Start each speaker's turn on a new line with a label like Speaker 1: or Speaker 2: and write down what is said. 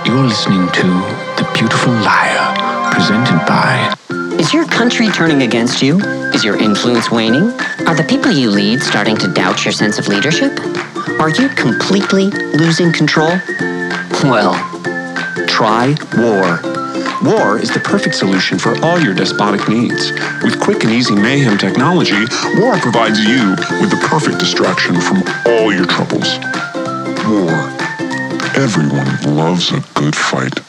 Speaker 1: You're listening to The Beautiful Liar, presented by...
Speaker 2: Is your country turning against you? Is your influence waning? Are the people you lead starting to doubt your sense of leadership? Are you completely losing control? Well,
Speaker 3: try war. War is the perfect solution for all your despotic needs. With quick and easy mayhem technology, war provides you with the perfect distraction from all your troubles.
Speaker 4: War. Everyone loves a good fight.